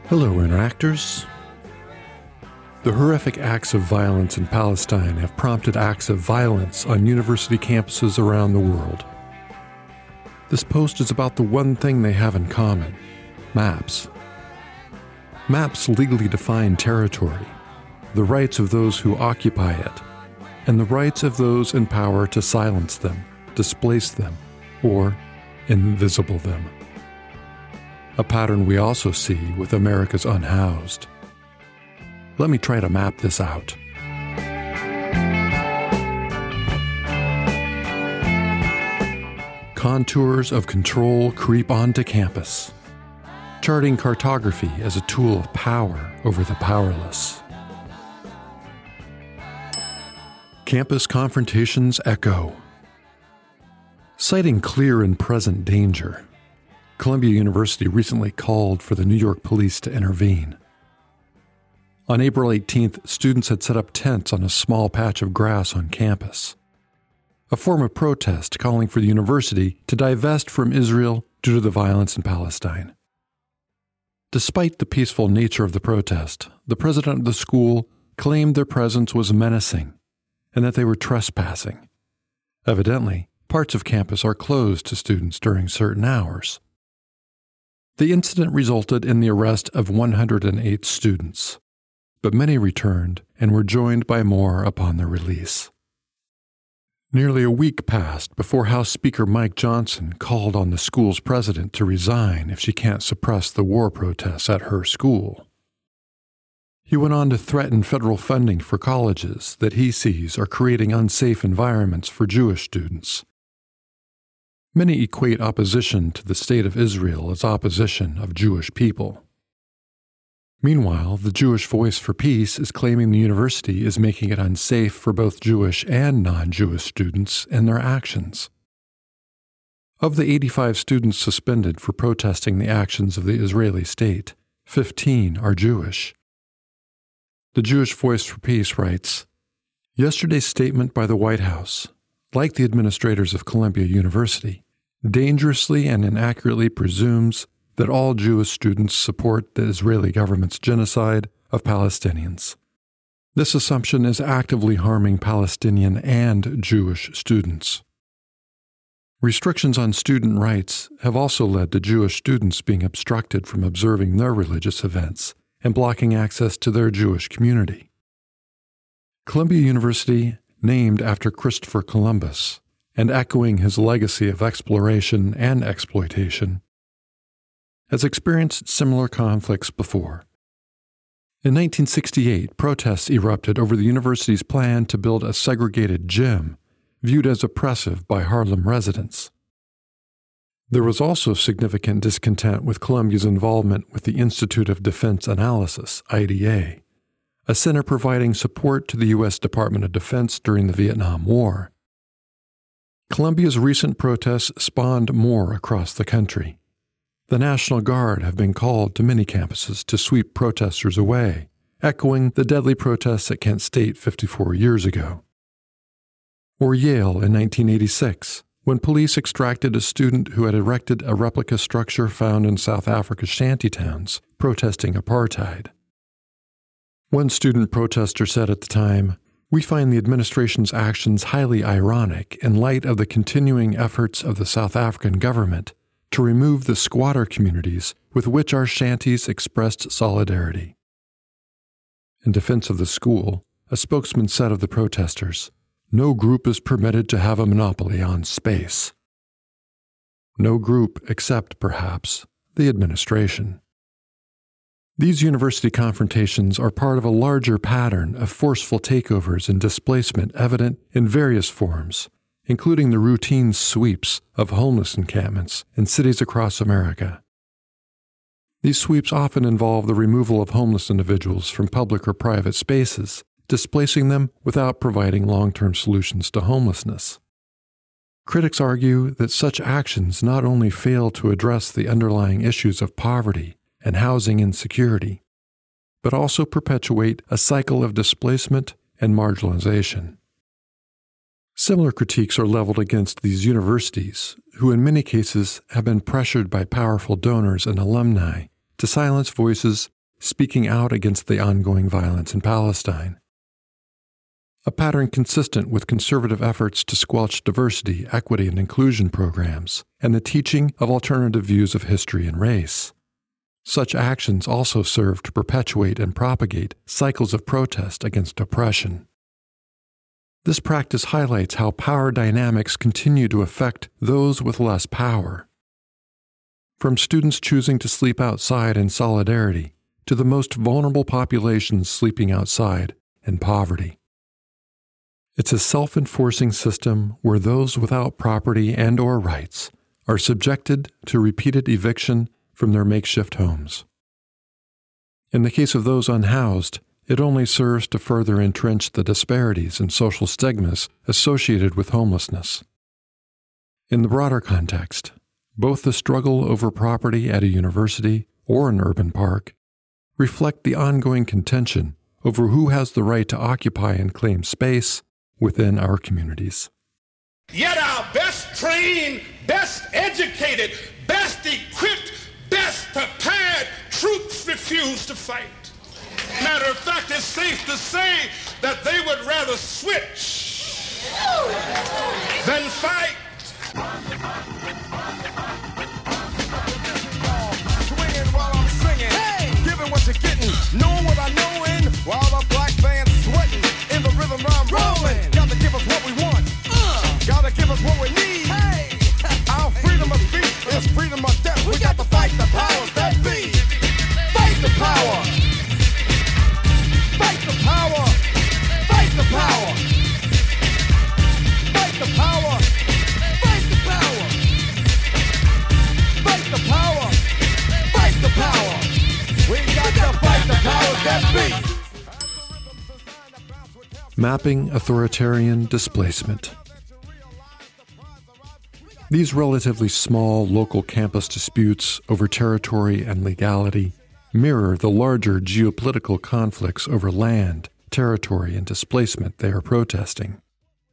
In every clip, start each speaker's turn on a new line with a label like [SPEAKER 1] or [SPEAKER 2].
[SPEAKER 1] Hello, interactors. The horrific acts of violence in Palestine have prompted acts of violence on university campuses around the world. This post is about the one thing they have in common: maps. Maps legally define territory, the rights of those who occupy it, and the rights of those in power to silence them, displace them, or invisible them. A pattern we also see with America's unhoused. Let me try to map this out. Contours of control creep onto campus, charting cartography as a tool of power over the powerless. Campus confrontations echo. Citing clear and present danger, Columbia University recently called for the New York police to intervene. On April 18th, students had set up tents on a small patch of grass on campus, a form of protest calling for the university to divest from Israel due to the violence in Palestine. Despite the peaceful nature of the protest, the president of the school claimed their presence was menacing and that they were trespassing. Evidently, parts of campus are closed to students during certain hours. The incident resulted in the arrest of 108 students, but many returned and were joined by more upon their release. Nearly a week passed before House Speaker Mike Johnson called on the school's president to resign if she can't suppress the war protests at her school. He went on to threaten federal funding for colleges that he sees are creating unsafe environments for Jewish students. Many equate opposition to the state of Israel as opposition of Jewish people. Meanwhile, the Jewish Voice for Peace is claiming the university is making it unsafe for both Jewish and non-Jewish students in their actions. Of the 85 students suspended for protesting the actions of the Israeli state, 15 are Jewish. The Jewish Voice for Peace writes, "Yesterday's statement by the White House, like the administrators of Columbia University, dangerously and inaccurately presumes that all Jewish students support the Israeli government's genocide of Palestinians. This assumption is actively harming Palestinian and Jewish students. Restrictions on student rights have also led to Jewish students being obstructed from observing their religious events and blocking access to their Jewish community. Columbia University, named after Christopher Columbus, and echoing his legacy of exploration and exploitation, has experienced similar conflicts before. In 1968, protests erupted over the university's plan to build a segregated gym, viewed as oppressive by Harlem residents. There was also significant discontent with Columbia's involvement with the Institute of Defense Analysis, IDA, a center providing support to the U.S. Department of Defense during the Vietnam War. Columbia's recent protests spawned more across the country. The National Guard have been called to many campuses to sweep protesters away, echoing the deadly protests at Kent State 54 years ago. Or Yale in 1986, when police extracted a student who had erected a replica structure found in South Africa's shantytowns, protesting apartheid. One student protester said at the time, "We find the administration's actions highly ironic in light of the continuing efforts of the South African government to remove the squatter communities with which our shanties expressed solidarity." In defense of the school, a spokesman said of the protesters, "No group is permitted to have a monopoly on space." No group except, perhaps, the administration. These university confrontations are part of a larger pattern of forceful takeovers and displacement evident in various forms, including the routine sweeps of homeless encampments in cities across America. These sweeps often involve the removal of homeless individuals from public or private spaces, displacing them without providing long-term solutions to homelessness. Critics argue that such actions not only fail to address the underlying issues of poverty and housing insecurity, but also perpetuate a cycle of displacement and marginalization. Similar critiques are leveled against these universities, who in many cases have been pressured by powerful donors and alumni to silence voices speaking out against the ongoing violence in Palestine. A pattern consistent with conservative efforts to squelch diversity, equity, and inclusion programs, and the teaching of alternative views of history and race. Such actions also serve to perpetuate and propagate cycles of protest against oppression. This practice highlights how power dynamics continue to affect those with less power. From students choosing to sleep outside in solidarity to the most vulnerable populations sleeping outside in poverty. It's a self-enforcing system where those without property and/or rights are subjected to repeated eviction from their makeshift homes. In the case of those unhoused, it only serves to further entrench the disparities and social stigmas associated with homelessness. In the broader context, both the struggle over property at a university or an urban park reflect the ongoing contention over who has the right to occupy and claim space within our communities.
[SPEAKER 2] Yet our best trained, best educated, best equipped, best prepared troops refuse to fight. Matter of fact, it's safe to say that they would rather switch than fight.
[SPEAKER 3] Swinging while I'm singing, hey! Giving what you're getting, knowing what I knowin', while the black band's sweating, in the rhythm I'm rolling. Gotta give us what we want, gotta give us what we need. Hey! Our freedom of speech is freedom of death. We got to fight the powers that be. Fight the power. Fight the power. Fight the power. Fight the power. Fight the power. Fight the power. Fight the power. We got to fight the powers that be.
[SPEAKER 1] Mapping authoritarian displacement. These relatively small local campus disputes over territory and legality mirror the larger geopolitical conflicts over land, territory, and displacement they are protesting.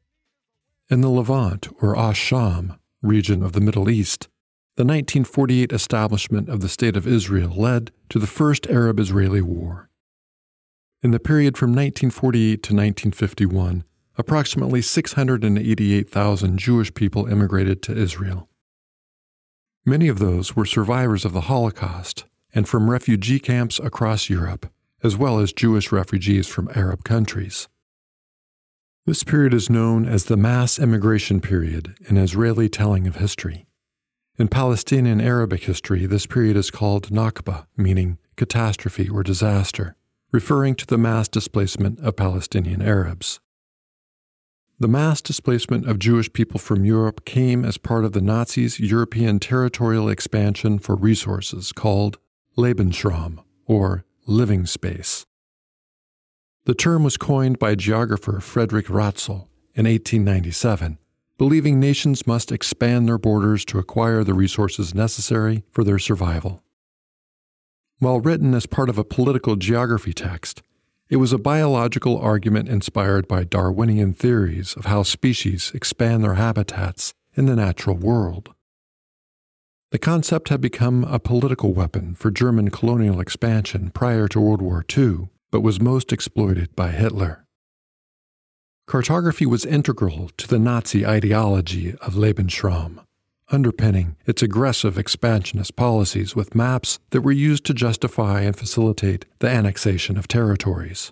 [SPEAKER 1] In the Levant, or Ash-Sham, region of the Middle East, the 1948 establishment of the State of Israel led to the First Arab-Israeli War. In the period from 1948 to 1951, approximately 688,000 Jewish people immigrated to Israel. Many of those were survivors of the Holocaust and from refugee camps across Europe, as well as Jewish refugees from Arab countries. This period is known as the mass immigration period in Israeli telling of history. In Palestinian Arabic history, this period is called Nakba, meaning catastrophe or disaster, referring to the mass displacement of Palestinian Arabs. The mass displacement of Jewish people from Europe came as part of the Nazis' European territorial expansion for resources called Lebensraum, or living space. The term was coined by geographer Friedrich Ratzel in 1897, believing nations must expand their borders to acquire the resources necessary for their survival. While written as part of a political geography text, it was a biological argument inspired by Darwinian theories of how species expand their habitats in the natural world. The concept had become a political weapon for German colonial expansion prior to World War II, but was most exploited by Hitler. Cartography was integral to the Nazi ideology of Lebensraum, underpinning its aggressive expansionist policies with maps that were used to justify and facilitate the annexation of territories.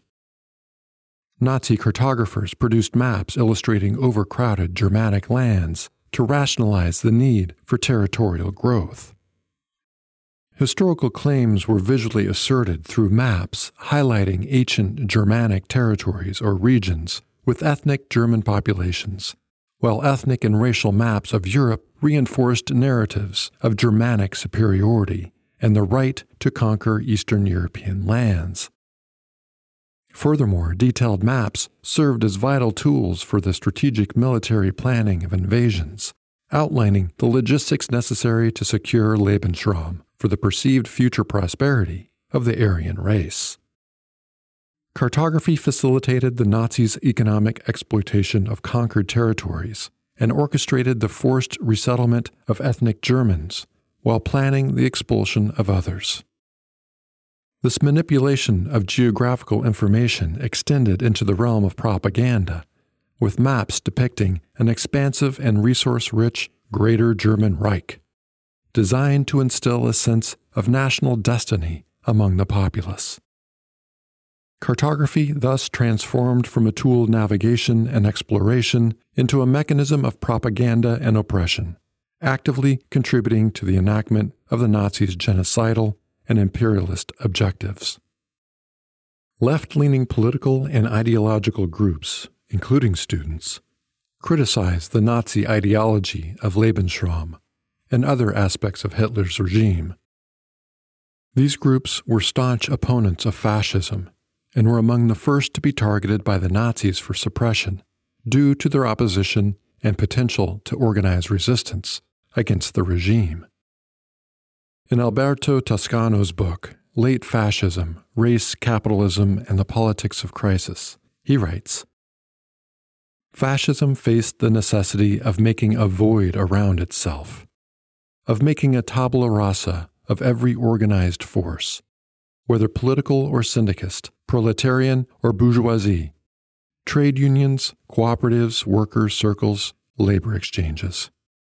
[SPEAKER 1] Nazi cartographers produced maps illustrating overcrowded Germanic lands to rationalize the need for territorial growth. Historical claims were visually asserted through maps highlighting ancient Germanic territories or regions with ethnic German populations, while ethnic and racial maps of Europe reinforced narratives of Germanic superiority and the right to conquer Eastern European lands. Furthermore, detailed maps served as vital tools for the strategic military planning of invasions, outlining the logistics necessary to secure Lebensraum for the perceived future prosperity of the Aryan race. Cartography facilitated the Nazis' economic exploitation of conquered territories and orchestrated the forced resettlement of ethnic Germans while planning the expulsion of others. This manipulation of geographical information extended into the realm of propaganda, with maps depicting an expansive and resource-rich Greater German Reich, designed to instill a sense of national destiny among the populace. Cartography thus transformed from a tool of navigation and exploration into a mechanism of propaganda and oppression, actively contributing to the enactment of the Nazis' genocidal and imperialist objectives. Left-leaning political and ideological groups, including students, criticized the Nazi ideology of Lebensraum and other aspects of Hitler's regime. These groups were staunch opponents of fascism and were among the first to be targeted by the Nazis for suppression due to their opposition and potential to organize resistance against the regime. In Alberto Toscano's book, Late Fascism, Race, Capitalism, and the Politics of Crisis, he writes, "Fascism faced the necessity of making a void around itself, of making a tabula rasa of every organized force, whether political or syndicist, proletarian or bourgeoisie, trade unions, cooperatives, workers' circles, labor exchanges."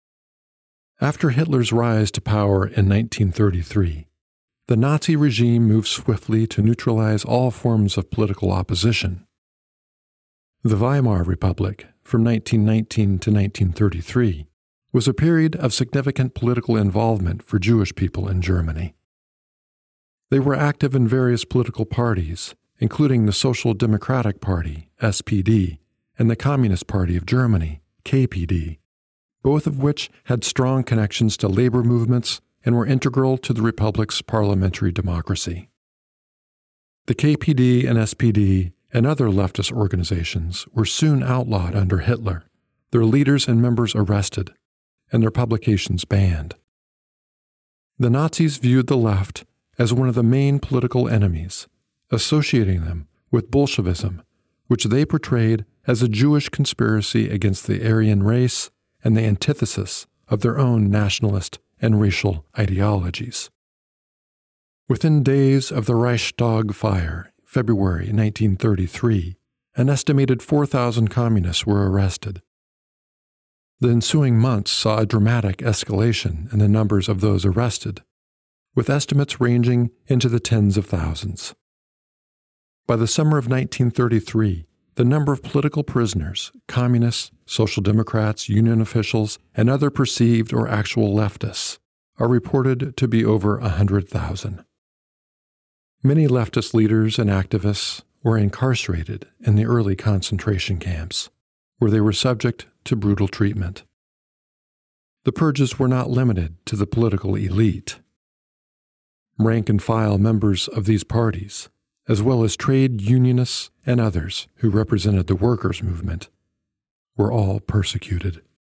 [SPEAKER 1] After Hitler's rise to power in 1933, the Nazi regime moved swiftly to neutralize all forms of political opposition. The Weimar Republic, from 1919 to 1933, was a period of significant political involvement for Jewish people in Germany. They were active in various political parties, including the Social Democratic Party, SPD, and the Communist Party of Germany, KPD, both of which had strong connections to labor movements and were integral to the Republic's parliamentary democracy. The KPD and SPD and other leftist organizations were soon outlawed under Hitler, their leaders and members arrested, and their publications banned. The Nazis viewed the left as one of the main political enemies, associating them with Bolshevism, which they portrayed as a Jewish conspiracy against the Aryan race and the antithesis of their own nationalist and racial ideologies. Within days of the Reichstag fire, February 1933, an estimated 4,000 communists were arrested. The ensuing months saw a dramatic escalation in the numbers of those arrested, with estimates ranging into the tens of thousands. By the summer of 1933, the number of political prisoners, communists, social democrats, union officials, and other perceived or actual leftists are reported to be over 100,000. Many leftist leaders and activists were incarcerated in the early concentration camps, where they were subject to brutal treatment. The purges were not limited to the political elite. Rank-and-file members of these parties, as well as trade unionists and others who represented the workers' movement, were all persecuted.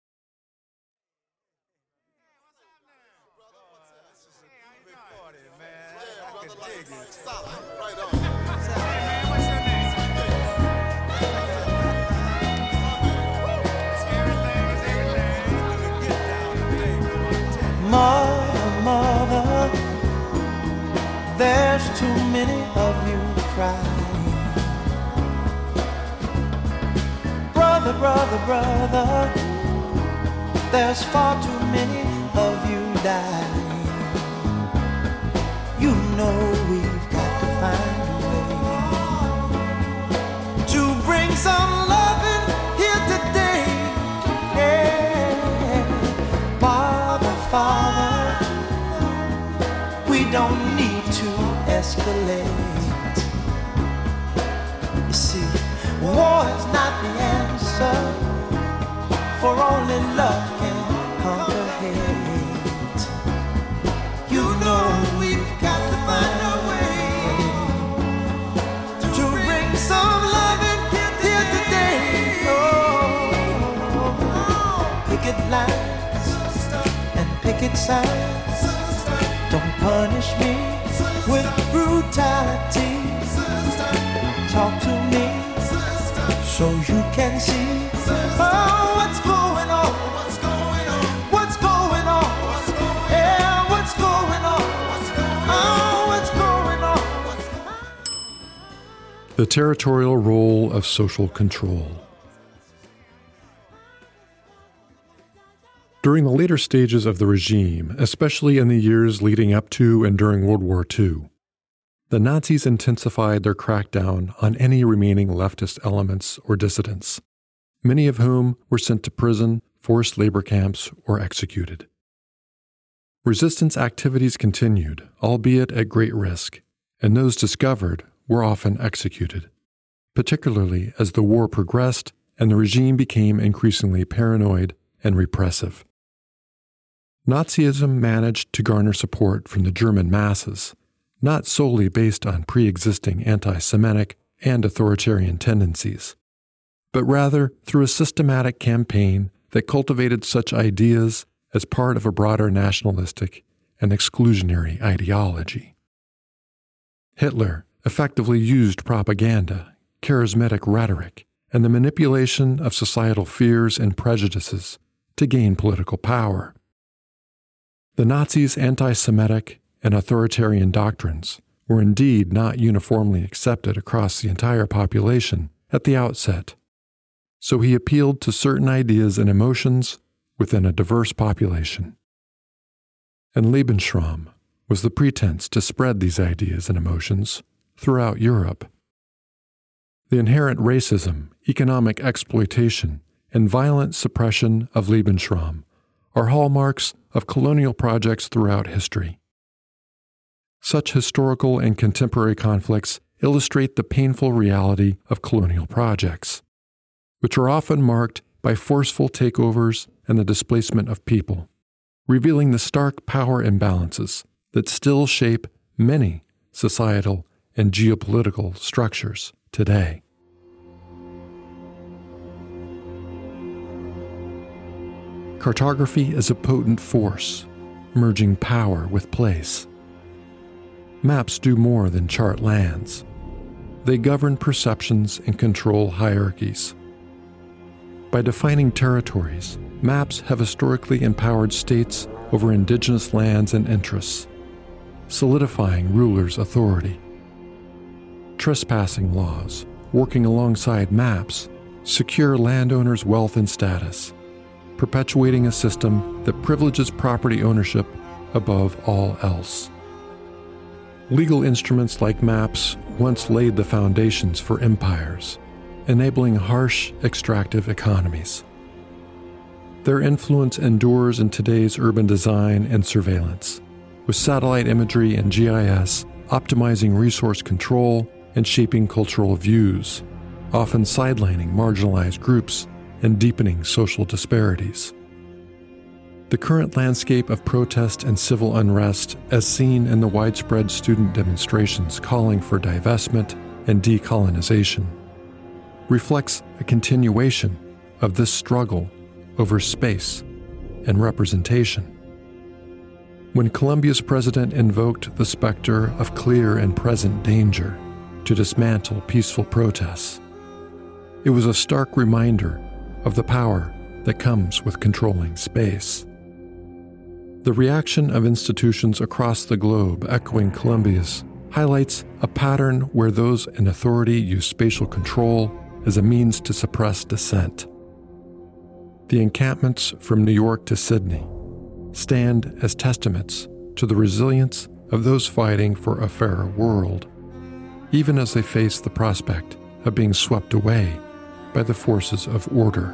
[SPEAKER 4] Mother, there's too many of you crying. Brother, there's far too many of you dying. You know we've got to find a way to bring some loving here today. Yeah. Father, we don't need to escalate. You see, war is not the answer, for only love can conquer hate. You know we've got to find a way to bring some loving here today. Oh, picket lines and picket signs, don't punish me with brutality. Talk to me so you can see what's going on. What's going on? Yeah, what's going on? Oh, what's going on?
[SPEAKER 1] The territorial role of social control. During the later stages of the regime, especially in the years leading up to and during World War II, the Nazis intensified their crackdown on any remaining leftist elements or dissidents, many of whom were sent to prison, forced labor camps, or executed. Resistance activities continued, albeit at great risk, and those discovered were often executed, particularly as the war progressed and the regime became increasingly paranoid and repressive. Nazism managed to garner support from the German masses, not solely based on pre-existing anti-Semitic and authoritarian tendencies, but rather through a systematic campaign that cultivated such ideas as part of a broader nationalistic and exclusionary ideology. Hitler effectively used propaganda, charismatic rhetoric, and the manipulation of societal fears and prejudices to gain political power. The Nazis' anti-Semitic and authoritarian doctrines were indeed not uniformly accepted across the entire population at the outset, so he appealed to certain ideas and emotions within a diverse population. And Lebensraum was the pretense to spread these ideas and emotions throughout Europe. The inherent racism, economic exploitation, and violent suppression of Lebensraum are hallmarks of colonial projects throughout history. Such historical and contemporary conflicts illustrate the painful reality of colonial projects, which are often marked by forceful takeovers and the displacement of people, revealing the stark power imbalances that still shape many societal and geopolitical structures today. Cartography is a potent force, merging power with place. Maps do more than chart lands. They govern perceptions and control hierarchies. By defining territories, maps have historically empowered states over indigenous lands and interests, solidifying rulers' authority. Trespassing laws, working alongside maps, secure landowners' wealth and status, perpetuating a system that privileges property ownership above all else. Legal instruments like maps once laid the foundations for empires, enabling harsh, extractive economies. Their influence endures in today's urban design and surveillance, with satellite imagery and GIS optimizing resource control and shaping cultural views, often sidelining marginalized groups and deepening social disparities. The current landscape of protest and civil unrest, as seen in the widespread student demonstrations calling for divestment and decolonization, reflects a continuation of this struggle over space and representation. When Colombia's president invoked the specter of clear and present danger to dismantle peaceful protests, it was a stark reminder of the power that comes with controlling space. The reaction of institutions across the globe echoing Colombia's highlights a pattern where those in authority use spatial control as a means to suppress dissent. The encampments from New York to Sydney stand as testaments to the resilience of those fighting for a fairer world, even as they face the prospect of being swept away by the forces of order.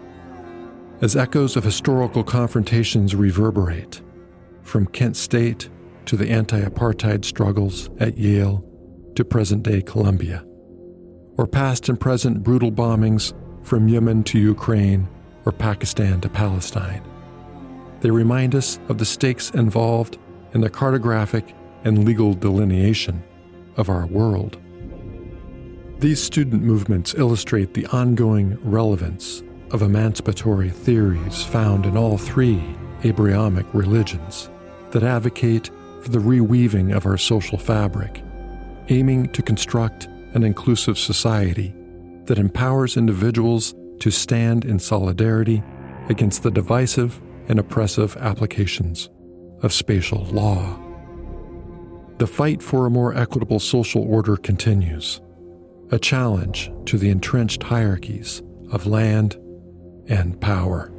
[SPEAKER 1] As echoes of historical confrontations reverberate, from Kent State to the anti-apartheid struggles at Yale to present-day Colombia, or past and present brutal bombings from Yemen to Ukraine or Pakistan to Palestine, they remind us of the stakes involved in the cartographic and legal delineation of our world. These student movements illustrate the ongoing relevance of emancipatory theories found in all three Abrahamic religions that advocate for the reweaving of our social fabric, aiming to construct an inclusive society that empowers individuals to stand in solidarity against the divisive and oppressive applications of spatial law. The fight for a more equitable social order continues, a challenge to the entrenched hierarchies of land and power.